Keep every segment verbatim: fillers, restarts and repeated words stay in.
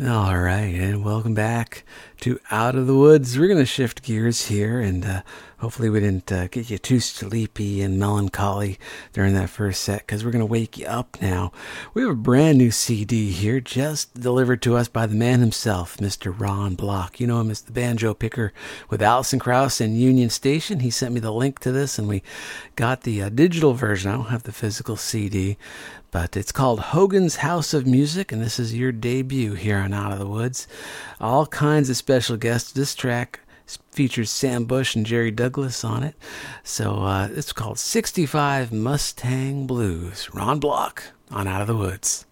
All right, and welcome back to Out of the Woods. We're going to shift gears here, and uh, hopefully we didn't uh, get you too sleepy and melancholy during that first set, because we're going to wake you up now. We have a brand new C D here, just delivered to us by the man himself, Mister Ron Block. You know him as the banjo picker with Alison Krauss and Union Station. He sent me the link to this, and we got the uh, digital version. I don't have the physical C D, but it's called Hogan's House of Music, and this is your debut here on Out of the Woods. All kinds of special guests. This track features Sam Bush and Jerry Douglas on it. So uh, it's called sixty-five Mustang Blues. Ron Block on Out of the Woods.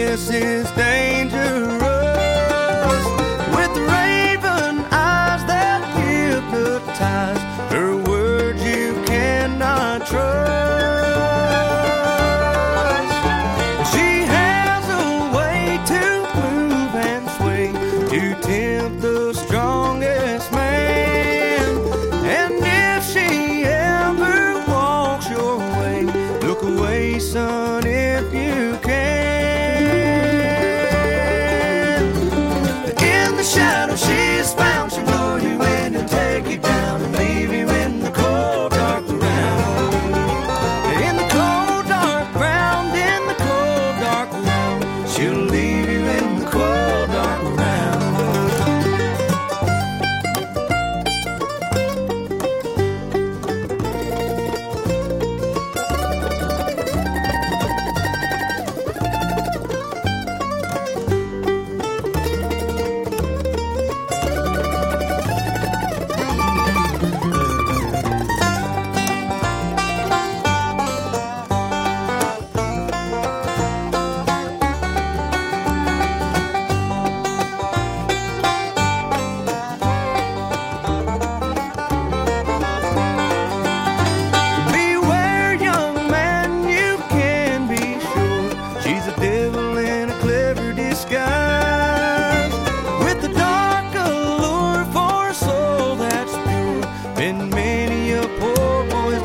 this is dangerous. With raven eyes that hypnotize, her words you cannot trust. She has a way to move and sway, to tempt the strongest man. And if she ever walks your way, look away, son, if you can. In the shadow she is found, she'll lure you in and take you down and leave you in the cold dark ground. In the cold dark ground, in the cold dark ground, she'll leave you in the cold dark ground. Beware, young man, you can be sure she's a devil in a clever disguise, with a dark allure for a soul that's pure, been many a poor boy's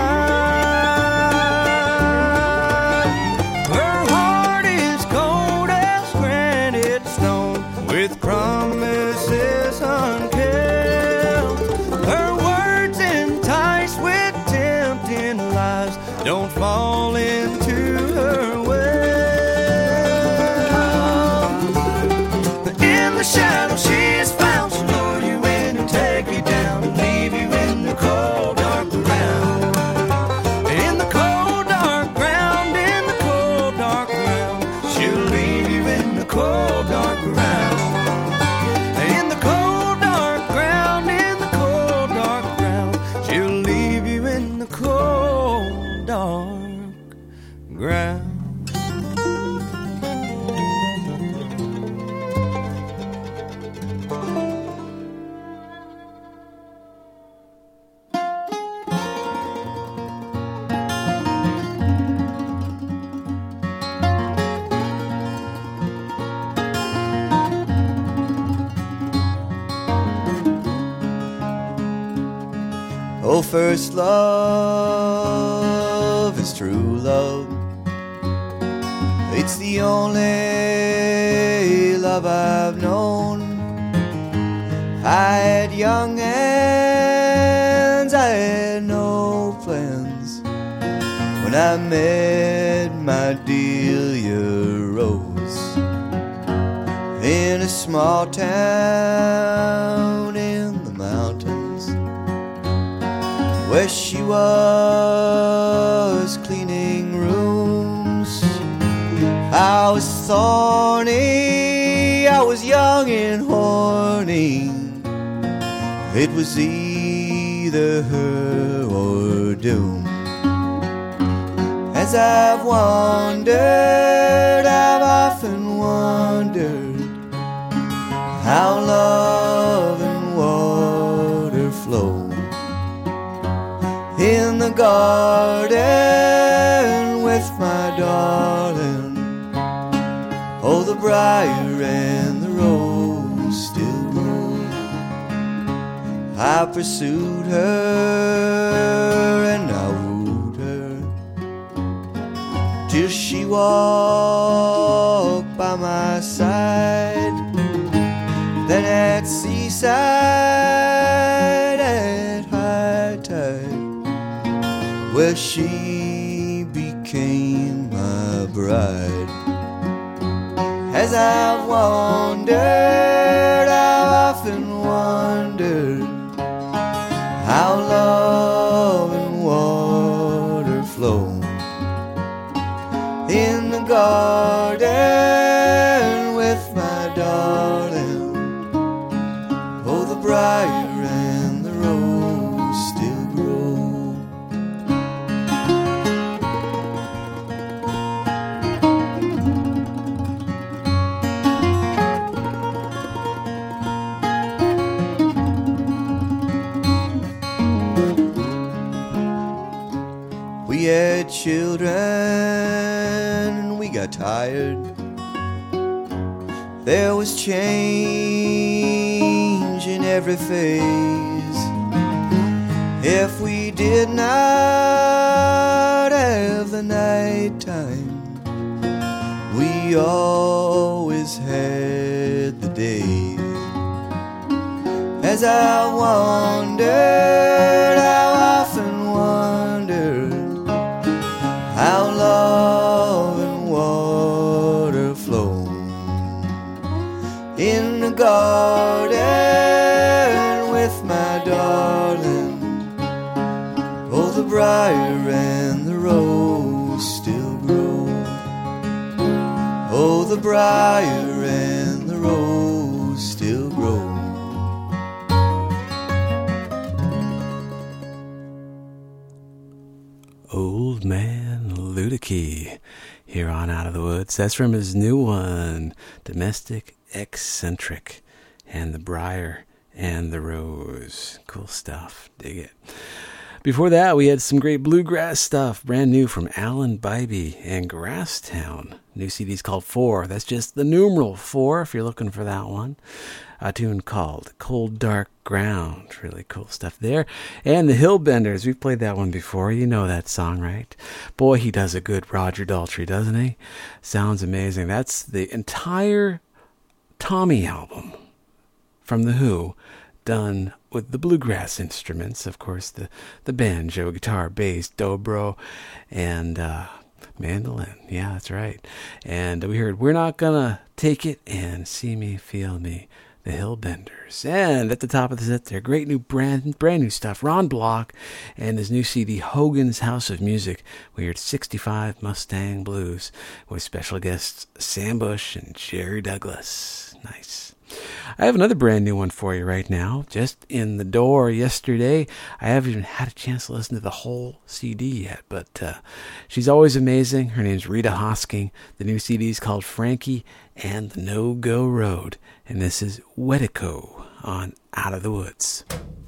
demise. Her heart is cold as granite stone, with promises unkept. Her words entice with tempting lies, don't fall into her web. In the shadow she is found, she'll lure you in and take you down and leave you in the cold dark ground. In the cold dark ground, in the cold dark ground, she'll leave you in the cold dark ground. In the cold dark ground, in the cold dark ground, she'll leave you in the cold dark ground. Oh, first love is true love. It's the only love I've known. I had young hands, I had no plans, when I met my Delia Rose in a small town in the mountains, where she was cleaning rooms. I was thorny, I was young and horny. It was either her or doom. As I've wandered, I've often wondered how love and water flow in the garden with my darling. Oh, the briar and the rose still grow. I pursued her and I wooed her, till she walked by my side. Then at seaside, at high tide, where she became my bride. As I've wandered, I've often wondered how love and water flow in the garden with my darling. Oh, the briar and the rose still grow. and we got tired. There was change in every phase. If we did not have the night time, we always had the day. As I wondered, how often wondered, how love and water flow in the garden with my darling. Oh, the briar and the rose still grow. Oh, the briar and the rose still grow. Old Man Ludicky here on Out of the Woods. That's from his new one, Domestic Eccentric, and the Briar and the Rose. Cool stuff. Dig it. Before that, we had some great bluegrass stuff, brand new from Alan Bybee and Grasstown. New C D's called Four. That's just the numeral four if you're looking for that one. A tune called Cold Dark Ground. Really cool stuff there. And the Hillbenders. We've played that one before. You know that song, right? Boy, he does a good Roger Daltrey, doesn't he? Sounds amazing. That's the entire Tommy album from The Who, done with the bluegrass instruments. Of course, the, the banjo, guitar, bass, dobro, and uh, mandolin. Yeah, that's right. And we heard We're Not Gonna Take It and See Me, Feel Me, the Hillbenders. And at the top of the set there, great new brand brand new stuff. Ron Block and his new C D, Hogan's House of Music. We heard sixty-five Mustang Blues with special guests Sam Bush and Jerry Douglas. Nice. I have another brand new one for you right now. Just in the door yesterday. I haven't even had a chance to listen to the whole C D yet, but uh, she's always amazing. Her name's Rita Hosking. The new C D is called Frankie and the No-Go Road. And this is Wetico on Out of the Woods.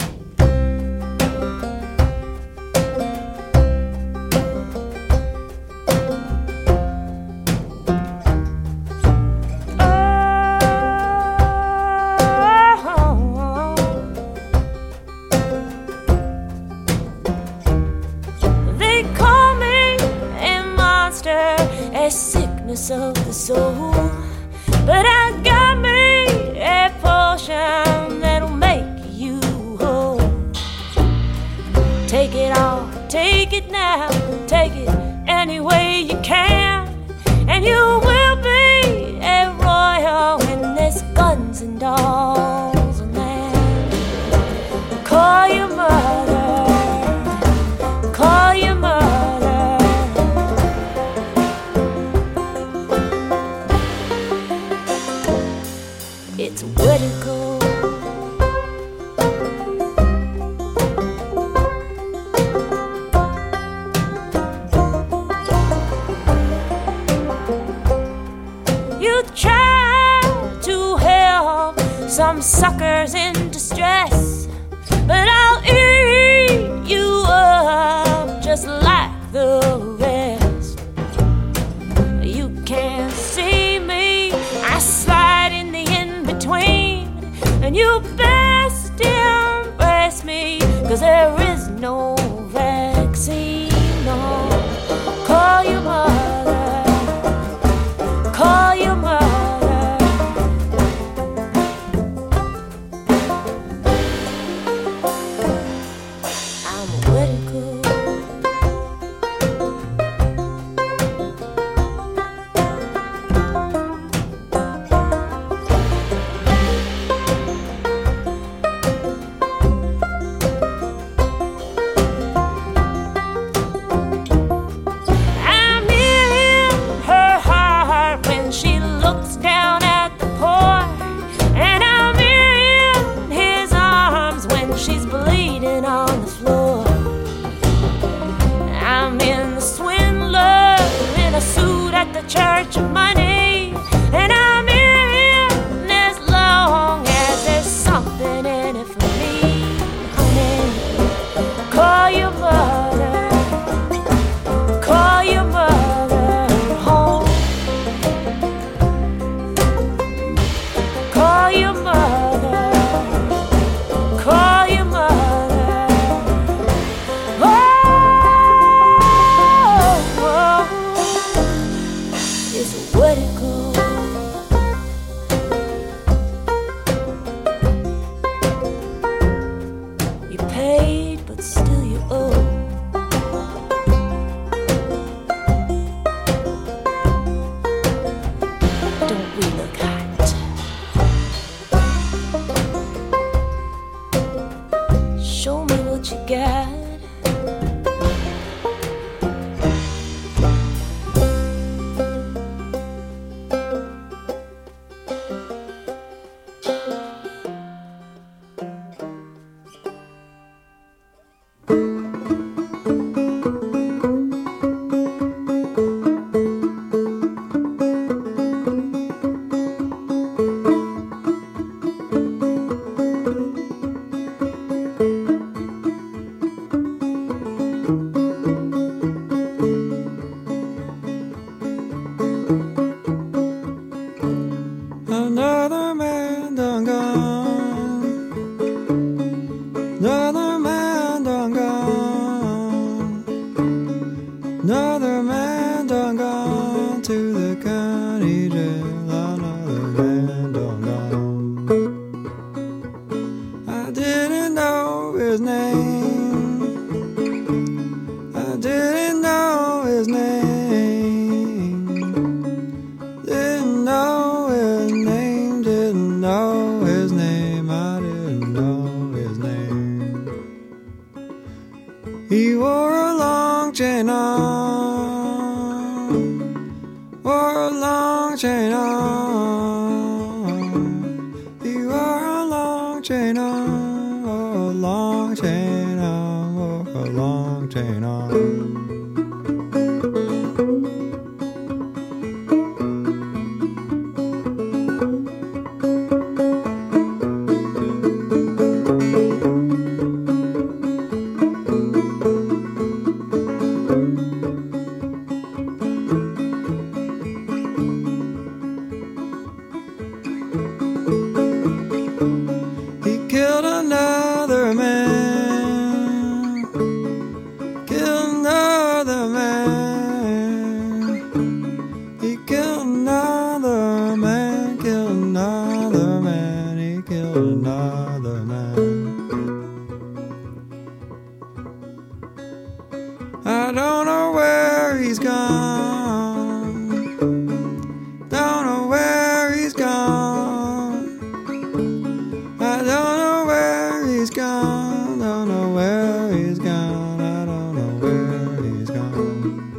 Of the soul, but I got me a potion that'll make you whole. Take it all, take it now, take it any way you can, and you will be a royal when there's guns and dolls and land. Call your mother, call your mother. It's Wetico. You try to help some suckers in distress, but I'll eat you up just like the rest. You can't see me, I slide in the between, and you best embrace me, 'cause there is no vaccine. No. Call your mother, call your mother. I'm Wetico. Church of money, and I'm in as long as there's something in it for me, honey. Call your mother, call your mother. to the county jail, another random gone. I didn't know his name, I didn't know his name, didn't know his name, didn't know his name, I didn't know his name. He wore a long chain on, wore a long chain on, he wore a long chain on, wore a long chain on, wore a long chain on. Killed another man, killed another man, he killed another man, killed another man, he killed another man. I don't know where he's gone, don't know where he's gone, I don't know where he's gone, don't know where he's gone, I don't know where he's gone.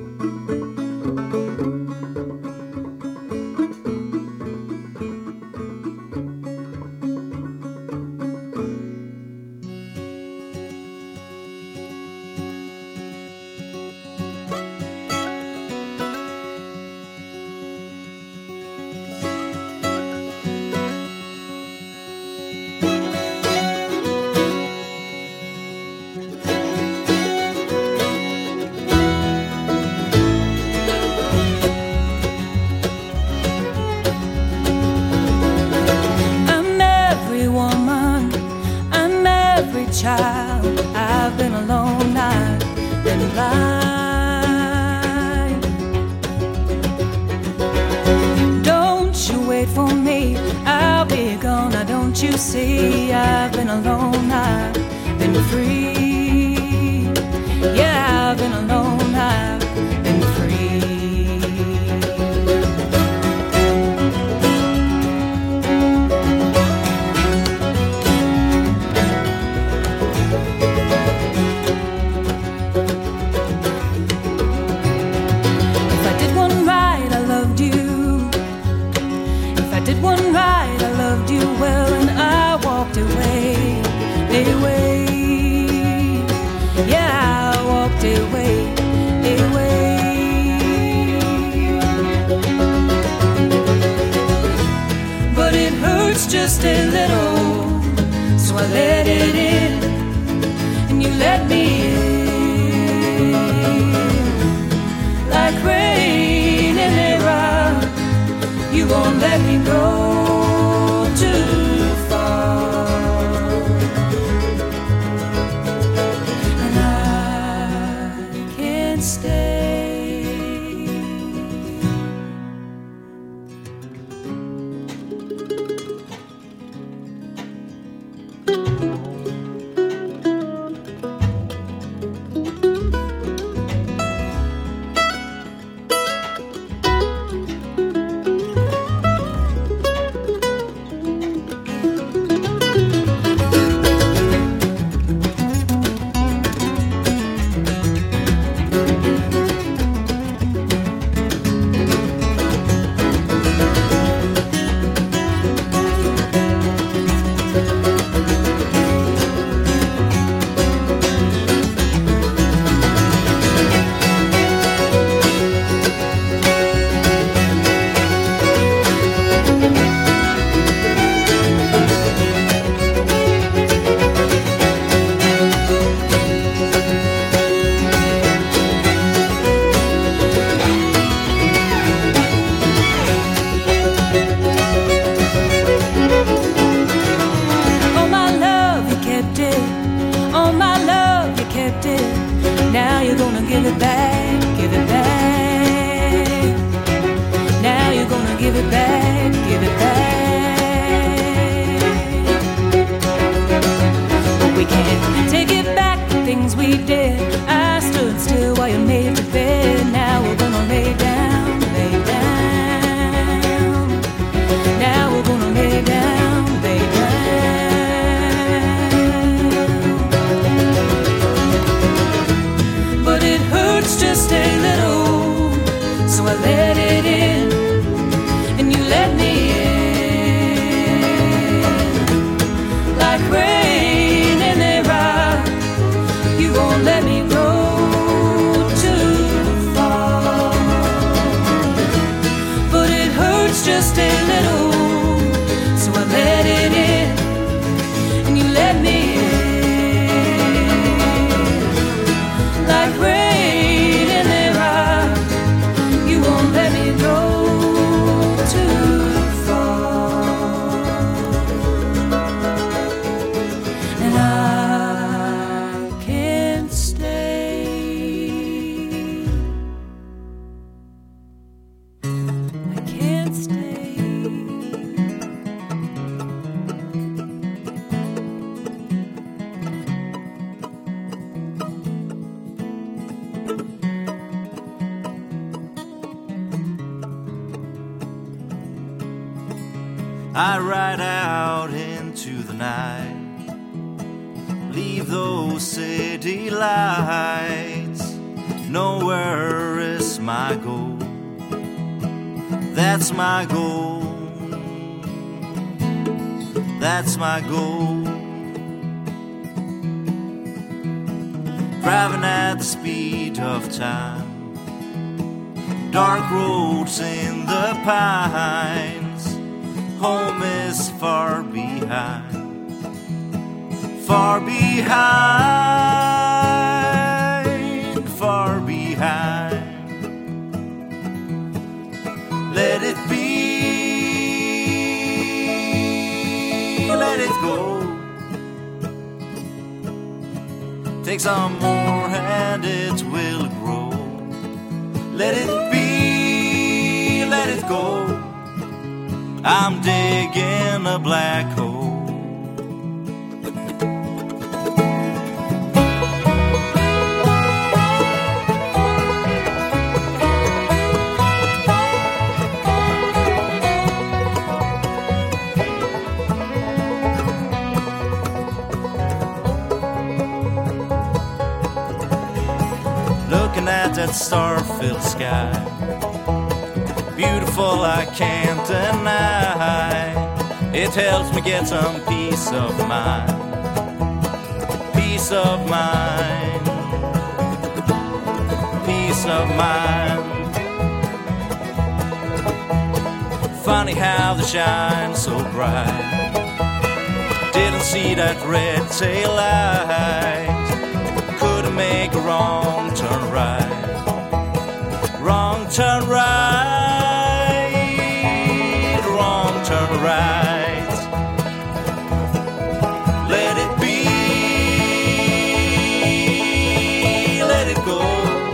I'm every woman, I'm every child. I've been alone, I've been blind. Don't you wait for me, I'll be gone. Now don't you see, I've been alone, I've been free. Yeah, I've been alone, I've been free. If I did one right, I loved you. If I did one right, I loved you well, and I walked away, away. Yeah, I walked away, away. But it hurts just a little, so I let it in, and you let me in. Like rain in a rock, you won't let me go too far, and I can't stay. So I let it in, and you let me in. Like rain in a rock, you won't let me go too far. But it hurts just a little, so I let it in, and you let me in. Like rain in a rock, you won't let me go too far. And I can't stay. I can't stay. I ride out into the night, leave those city lights. Nowhere is my goal, that's my goal, that's my goal. Driving at the speed of time, dark roads in the pines. Home is far behind, far behind, far behind. Let it be, let it go. Take some more and it will grow. Let it be, let it go. I'm digging a black hole. Looking at that star-filled sky, beautiful I can't deny. It helps me get some peace of mind, peace of mind, peace of mind. Funny how they shine so bright. Didn't see that red tail light. Couldn't make a wrong turn right, wrong turn right, wrong turn right. Let it be, let it go.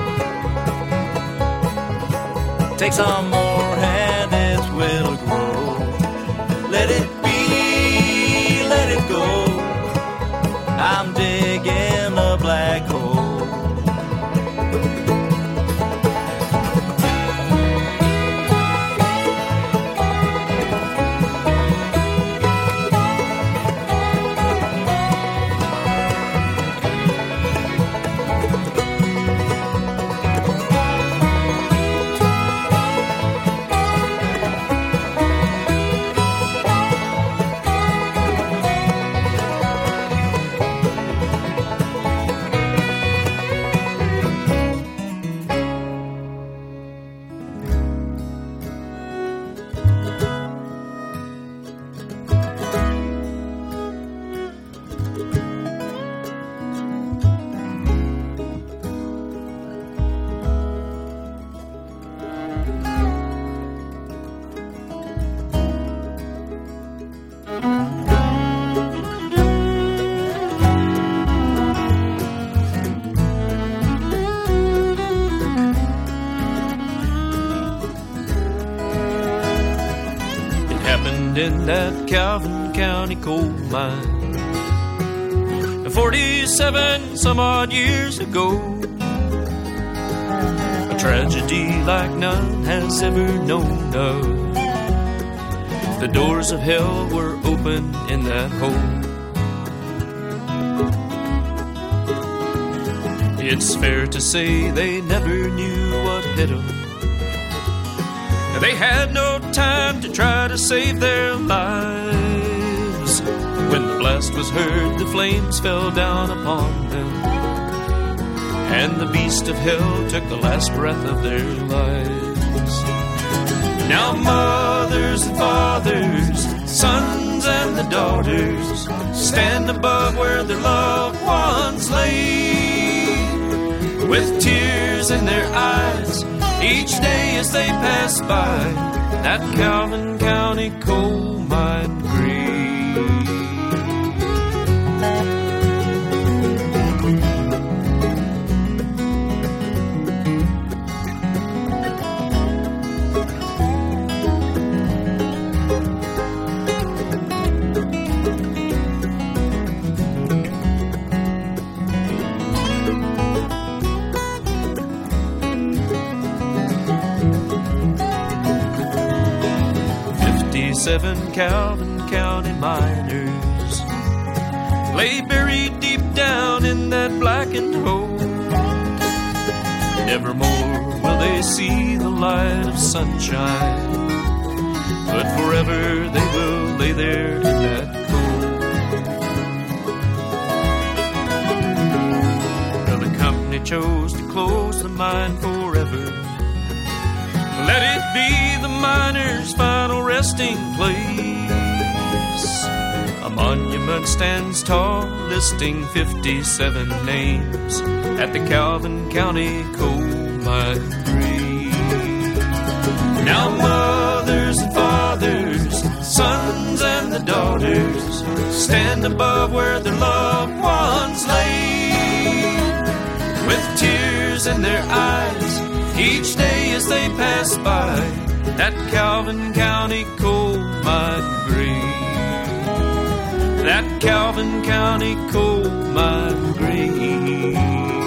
Take some more and it will grow. Let it be, let it go. I'm digging a black hole. In that Calvin County coal mine, forty-seven some odd years ago, a tragedy like none has ever known of. The doors of hell were open in that hole. It's fair to say they never knew what hit them. They had no time to try to save their lives. When the blast was heard, the flames fell down upon them, and the beast of hell took the last breath of their lives. Now mothers and fathers, sons and the daughters, stand above where their loved ones lay, with tears in their eyes each day as they pass by that Calvin County coal mine grave. Seven Calvin County miners lay buried deep down in that blackened hole. Nevermore will they see the light of sunshine, but forever they will lay there in that cold. Well, the company chose to close the mine forever. Let it be the miners' final resting place. A monument stands tall, listing fifty-seven names at the Calvin County coal mine grave. Now mothers and fathers, sons and the daughters, stand above where their loved ones lay, with tears in their eyes each day as they pass by that Calvin County coal mine grave. That Calvin County coal mine grave.